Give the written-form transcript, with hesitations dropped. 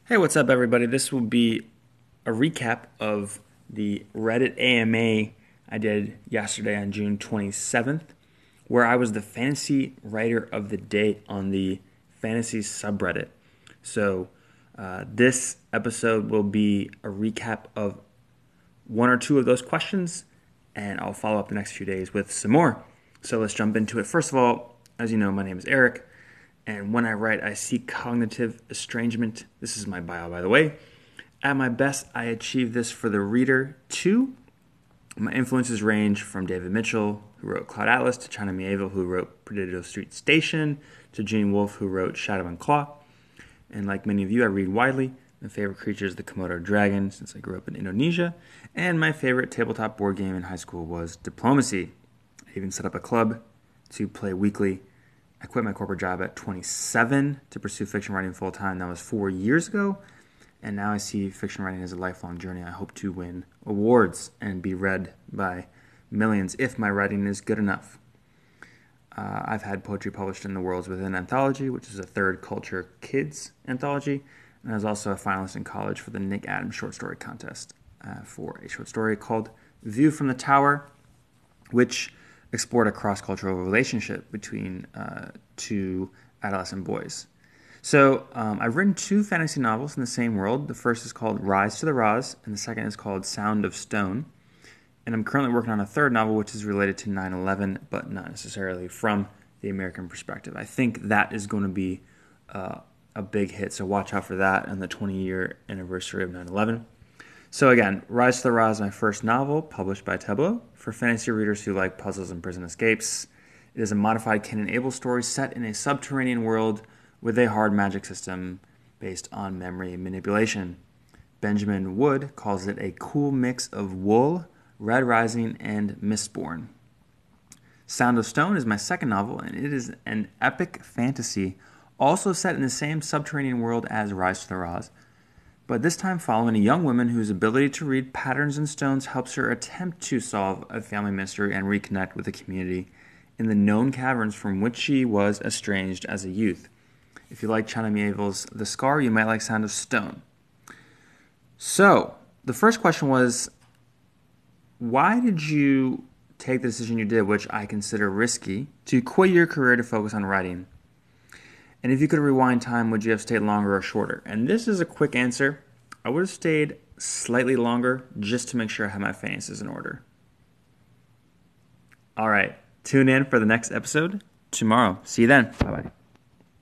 Hey, what's up, everybody? This will be a recap of the Reddit AMA I did yesterday on June 27th, where I was the fantasy writer of the day on the fantasy subreddit. This episode will be a recap of one or two of those questions, and I'll follow up the next few days with some more. So let's jump into it. First of all, as you know, my name is Eric. And when I write, I seek cognitive estrangement. This is my bio, by the way. At my best, I achieve this for the reader too. My influences range from David Mitchell, who wrote Cloud Atlas, to China Miéville, who wrote Perdido Street Station, to Gene Wolfe, who wrote Shadow and Claw. And like many of you, I read widely. My favorite creature is the Komodo dragon, since I grew up in Indonesia. And my favorite tabletop board game in high school was Diplomacy. I even set up a club to play weekly. I quit my corporate job at 27 to pursue fiction writing full-time. That was 4 years ago. And now I see fiction writing as a lifelong journey. I hope to win awards and be read by millions if my writing is good enough. I've had poetry published in The Worlds Within anthology, which is a third culture kids anthology. And I was also a finalist in college for the Nick Adams Short Story Contest for a short story called View from the Tower, which explored a cross-cultural relationship between two adolescent boys. So I've written two fantasy novels in the same world. The first is called Rise to the Roz, and the second is called Sound of Stone. And I'm currently working on a third novel, which is related to 9/11, but not necessarily from the American perspective. I think that is going to be a big hit, so watch out for that on the 20-year anniversary of 9/11. So again, Rise to the Roz is my first novel, published by Tableau, for fantasy readers who like puzzles and prison escapes. It is a modified Cain and Abel story set in a subterranean world with a hard magic system based on memory manipulation. Benjamin Wood calls it a cool mix of Wool, Red Rising, and Mistborn. Sound of Stone is my second novel, and it is an epic fantasy, also set in the same subterranean world as Rise to the Roz, but this time following a young woman whose ability to read patterns in stones helps her attempt to solve a family mystery and reconnect with the community in the known caverns from which she was estranged as a youth. If you like China Miéville's The Scar, you might like Sound of Stone. So, the first question was, why did you take the decision you did, which I consider risky, to quit your career to focus on writing? And if you could rewind time, would you have stayed longer or shorter? And this is a quick answer. I would have stayed slightly longer just to make sure I had my finances in order. All right, tune in for the next episode tomorrow. See you then. Bye-bye.